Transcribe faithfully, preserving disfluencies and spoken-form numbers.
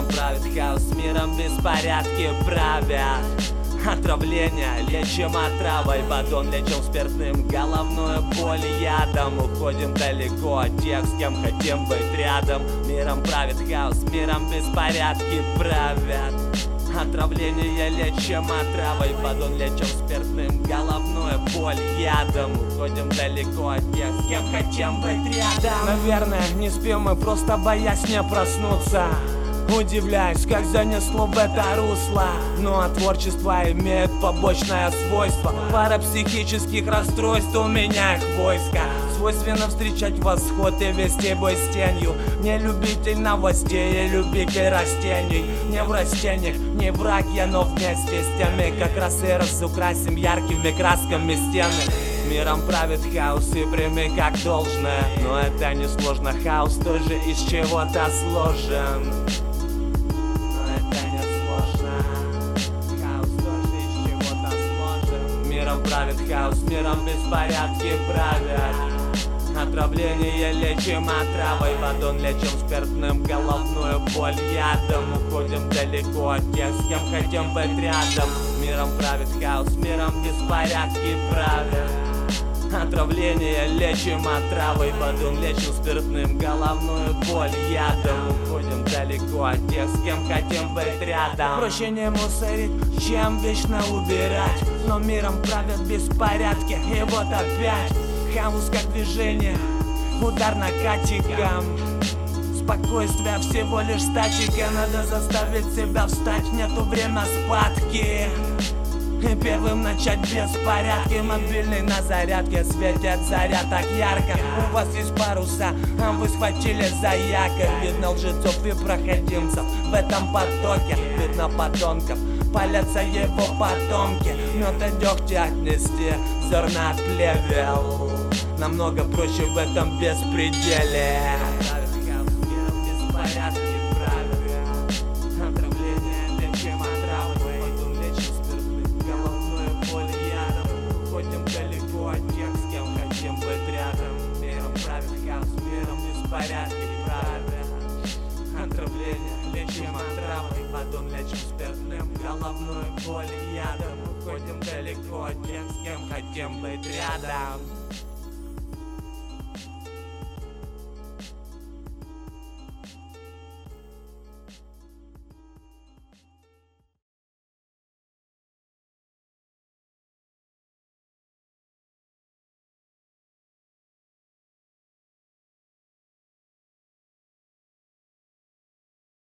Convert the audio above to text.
Миром правит хаос, миром беспорядки правят. Отравление лечим отравой, батон лечим спиртным, головную боль ядом. Уходим далеко от тех, с кем хотим быть рядом. Миром правит хаос, миром беспорядки правят. Отравление лечим отравой, батон лечим спиртным, головную боль ядом. Уходим далеко от тех, с кем хотим быть рядом. Наверное, не спим мы, просто боясь не проснуться. Удивляюсь, как занесло в это русло. Ну а творчество имеет побочное свойство. Пара психических расстройств, у меня их войско. Свойственно встречать восход и вести бой с тенью. Не любитель новостей и любитель растений. Не в растениях, не враг я, но вместе с теми как раз и разукрасим яркими красками стены. Миром правит хаос и прими как должное. Но это не сложно, хаос тоже из чего-то сложен. Миром правит хаос, миром беспорядки правят. Отравление лечим отравой, батон лечим спиртным, головную боль ядом. Уходим далеко от тех, с кем хотим быть рядом. Миром правит хаос, миром беспорядки правят. Отравление лечим отравой, батон лечим спиртным, головную боль ядом. Уходим далеко от тех, с кем хотим быть рядом. Проще не мусорить, чем вечно убирать. Но миром правят беспорядки, и вот опять хаос как движение, удар накатиком. Спокойствие всего лишь статика, надо заставить себя встать, нету время спадки. И первым начать беспорядки. Мобильный на зарядке, светит заряд так ярко. У вас есть паруса, а вы схватили за якорь. Видно лжецов и проходимцев в этом потоке. Видно подонков, палятся его потомки. Мёд и дегтя отнести, зерна от плевел. Намного проще в этом беспределе. Порядки правят. Отравление лечим отравой, батон лечим спиртным, головную боль ядом. Уходим далеко от тех, с кем хотим быть рядом.